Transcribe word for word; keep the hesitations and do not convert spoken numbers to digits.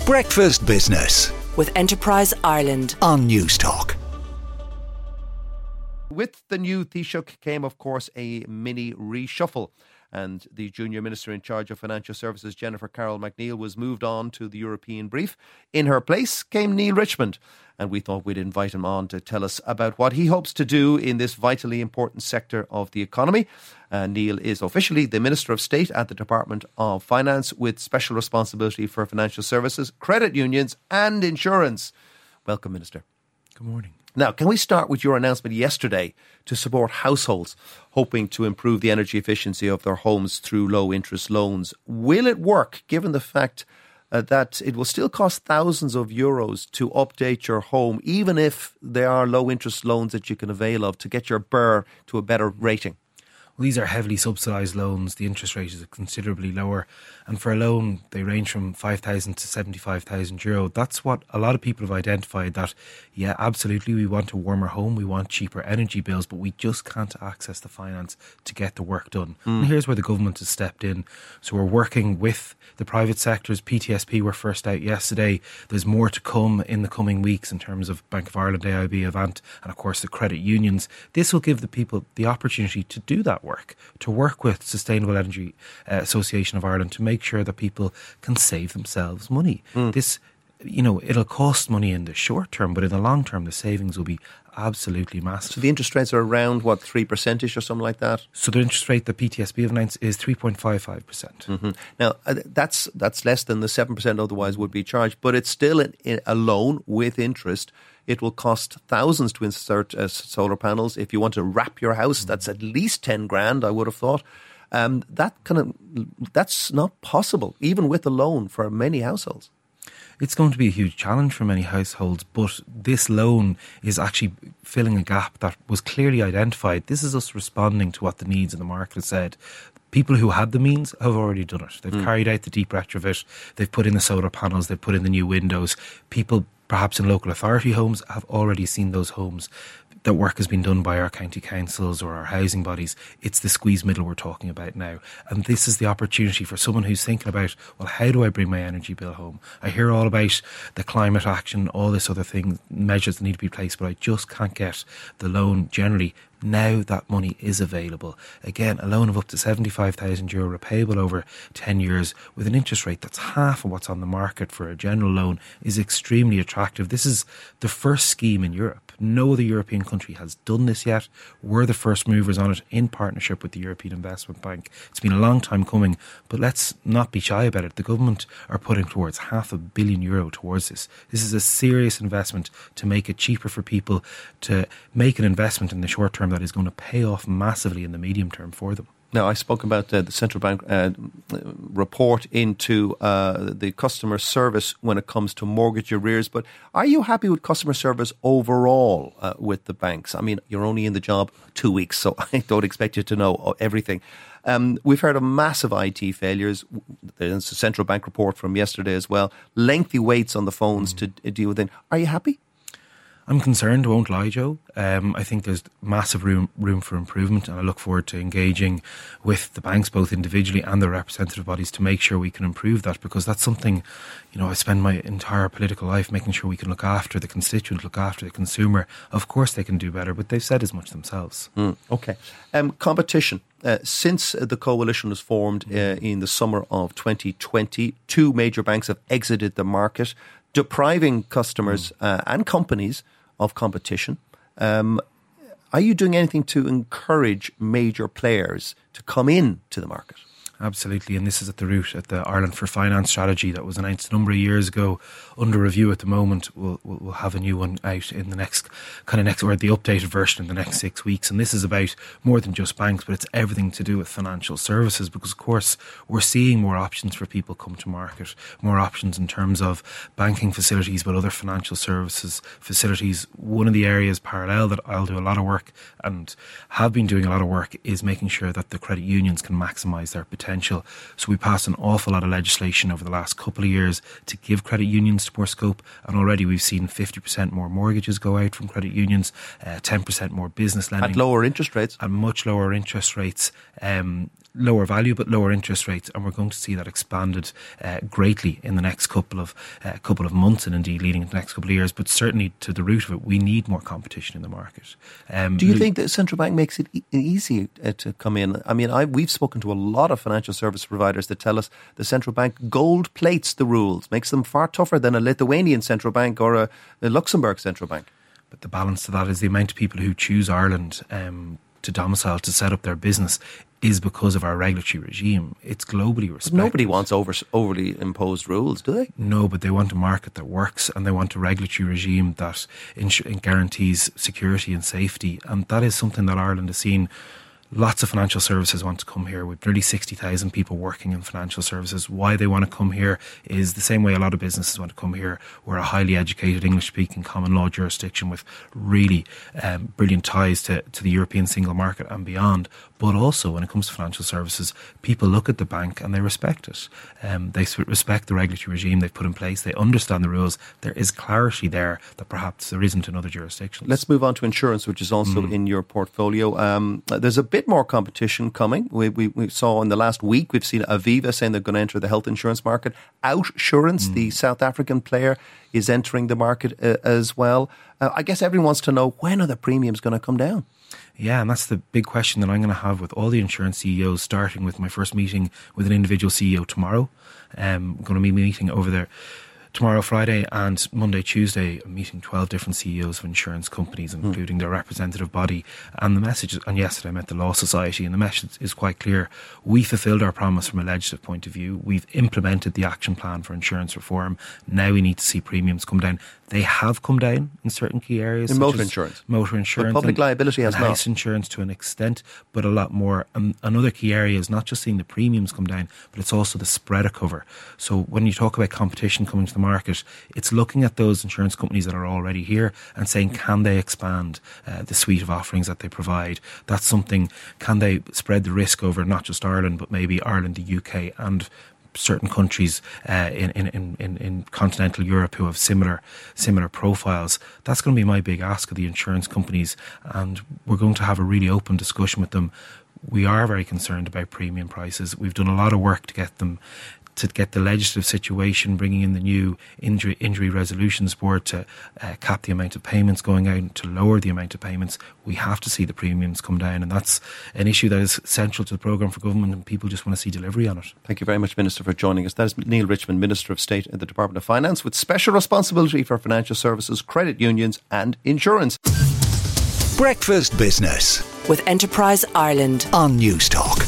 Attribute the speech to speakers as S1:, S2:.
S1: Breakfast Business
S2: with Enterprise Ireland
S1: on Newstalk.
S3: With the new Taoiseach came, of course, a mini reshuffle. And the junior minister in charge of financial services, Jennifer Carroll MacNeill, was moved on to the European brief. In her place came Neil Richmond. And we thought we'd invite him on to tell us about what he hopes to do in this vitally important sector of the economy. Uh, Neil is officially the Minister of State at the Department of Finance with special responsibility for financial services, credit unions and insurance. Welcome, Minister.
S4: Good morning.
S3: Now, can we start with your announcement yesterday to support households hoping to improve the energy efficiency of their homes through low-interest loans? Will it work, given the fact uh, that it will still cost thousands of euros to update your home, even if there are low-interest loans that you can avail of to get your B E R to a better rating?
S4: Well, these are heavily subsidised loans. The interest rate is considerably lower. And for a loan, they range from five thousand to seventy-five thousand euro. That's what a lot of people have identified, that, yeah, absolutely, we want a warmer home, we want cheaper energy bills, but we just can't access the finance to get the work done. Mm. And here's where the government has stepped in. So we're working with the private sectors. P T S P were first out yesterday. There's more to come in the coming weeks in terms of Bank of Ireland, A I B, Avant, and of course the credit unions. This will give the people the opportunity to do that work, to work with Sustainable Energy uh, Association of Ireland to make sure that people can save themselves money. Mm. This, you know, it'll cost money in the short term, but in the long term, the savings will be absolutely massive.
S3: So the interest rates are around, what, three percent-ish or something like that?
S4: So the interest rate that P T S B have announced is three point five five percent.
S3: Mm-hmm. Now, uh, that's that's less than the seven percent otherwise would be charged, but it's still an, a loan with interest. It will cost thousands to insert uh, solar panels. If you want to wrap your house, that's at least ten grand, I would have thought. Um, that kind of that's not possible, even with a loan, for many households.
S4: It's going to be a huge challenge for many households, but this loan is actually filling a gap that was clearly identified. This is us responding to what the needs of the market said. People who had the means have already done it. They've mm. carried out the deep retrofit. They've put in the solar panels. They've put in the new windows. People, perhaps in local authority homes, have already seen those homes. That work has been done by our county councils or our housing bodies. It's the squeeze middle we're talking about now. And this is the opportunity for someone who's thinking about, well, how do I bring my energy bill home? I hear all about the climate action, all this other thing, measures that need to be placed, but I just can't get the loan generally. Now that money is available. Again, a loan of up to seventy-five thousand euro repayable over ten years with an interest rate that's half of what's on the market for a general loan is extremely attractive. This is the first scheme in Europe. No other European country has done this yet. We're the first movers on it in partnership with the European Investment Bank. It's been a long time coming, but let's not be shy about it. The government are putting towards half a billion euro towards this. This is a serious investment to make it cheaper for people, to make an investment in the short term that is going to pay off massively in the medium term for them.
S3: Now, I spoke about uh, the central bank uh, report into uh, the customer service when it comes to mortgage arrears. But are you happy with customer service overall uh, with the banks? I mean, you're only in the job two weeks, so I don't expect you to know everything. Um, we've heard of massive I T failures. There's a central bank report from yesterday as well. Lengthy waits on the phones mm. to deal with it. Are you happy?
S4: I'm concerned, I won't lie, Joe. Um, I think there's massive room room for improvement, and I look forward to engaging with the banks, both individually and their representative bodies, to make sure we can improve that, because that's something, you know, I spend my entire political life making sure we can look after the constituent, look after the consumer. Of course they can do better, but they've said as much themselves.
S3: Mm, okay. Um, competition. Uh, since the coalition was formed uh, in the summer of twenty twenty, two major banks have exited the market, depriving customers uh, and companies of competition. Um, are you doing anything to encourage major players to come in to the market?
S4: Absolutely, and this is at the root at the Ireland for Finance strategy that was announced a number of years ago, under review at the moment. We'll, we'll have a new one out in the next kind of next, or the updated version in the next six weeks. And this is about more than just banks, but it's everything to do with financial services, because of course we're seeing more options for people come to market, more options in terms of banking facilities, but other financial services facilities. One of the areas parallel that I'll do a lot of work and have been doing a lot of work is making sure that the credit unions can maximise their potential. So we passed an awful lot of legislation over the last couple of years to give credit unions more scope, and already we've seen fifty percent more mortgages go out from credit unions, uh, ten percent more business lending.
S3: At lower interest rates.
S4: At much lower interest rates. Um, lower value but lower interest rates, and we're going to see that expanded uh, greatly in the next couple of uh, couple of months, and indeed leading into the next couple of years. But certainly to the root of it, we need more competition in the market. Um,
S3: Do you think the central bank makes it e- easy uh, to come in? I mean, I, we've spoken to a lot of financial service providers that tell us the central bank gold plates the rules, makes them far tougher than a Lithuanian central bank or a, a Luxembourg central bank.
S4: But the balance to that is the amount of people who choose Ireland um, to domicile, to set up their business, is because of our regulatory regime. It's globally respected.
S3: But nobody wants over, overly imposed rules, do they?
S4: No, but they want a market that works, and they want a regulatory regime that ins- guarantees security and safety. And that is something that Ireland has seen. Lots of financial services want to come here, with nearly sixty thousand people working in financial services. Why they want to come here is the same way a lot of businesses want to come here. We're a highly educated, English-speaking common law jurisdiction with really um, brilliant ties to, to the European single market and beyond. But also, when it comes to financial services, people look at the bank and they respect it. Um, they respect the regulatory regime they've put in place. They understand the rules. There is clarity there that perhaps there isn't in other jurisdictions.
S3: Let's move on to insurance, which is also mm. in your portfolio. Um, there's a bit more competition coming. We, we, we saw in the last week, we've seen Aviva saying they're going to enter the health insurance market. Outsurance, mm. the South African player, is entering the market uh, as well. Uh, I guess everyone wants to know, when are the premiums going to come down?
S4: Yeah, and that's the big question that I'm going to have with all the insurance C E Os, starting with my first meeting with an individual C E O tomorrow. Um, I'm going to be meeting over there tomorrow, Friday, and Monday, Tuesday, I'm meeting twelve different C E Os of insurance companies, including mm. their representative body. And the message, and yesterday I met the Law Society, and the message is quite clear. We fulfilled our promise from a legislative point of view. We've implemented the action plan for insurance reform. Now we need to see premiums come down. They have come down in certain key areas.
S3: In motor insurance.
S4: Motor insurance.
S3: But public
S4: and,
S3: liability has
S4: and
S3: not.
S4: House insurance to an extent, but a lot more. And another key area is not just seeing the premiums come down, but it's also the spread of cover. So when you talk about competition coming to the market, it's looking at those insurance companies that are already here and saying, can they expand uh, the suite of offerings that they provide? That's something, can they spread the risk over not just Ireland, but maybe Ireland, the U K, and certain countries uh, in, in, in, in continental Europe who have similar similar profiles. That's going to be my big ask of the insurance companies, and we're going to have a really open discussion with them. We are very concerned about premium prices. We've done a lot of work to get them to get the legislative situation, bringing in the new injury injury resolutions board to uh, cap the amount of payments going out, to lower the amount of payments. We have to see the premiums come down, and that's an issue that is central to the programme for government, and people just want to see delivery on it.
S3: Thank you very much, Minister, for joining us. That is Neil Richmond, Minister of State in the Department of Finance, with special responsibility for financial services, credit unions and insurance.
S1: Breakfast Business
S2: with Enterprise Ireland
S1: on News Talk.